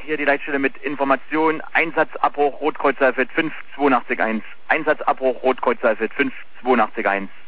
hier die Leitstelle mit Information. Einsatzabbruch Rotkreuz Saalfeld 5 821. Einsatzabbruch Rotkreuz Saalfeld 5 821.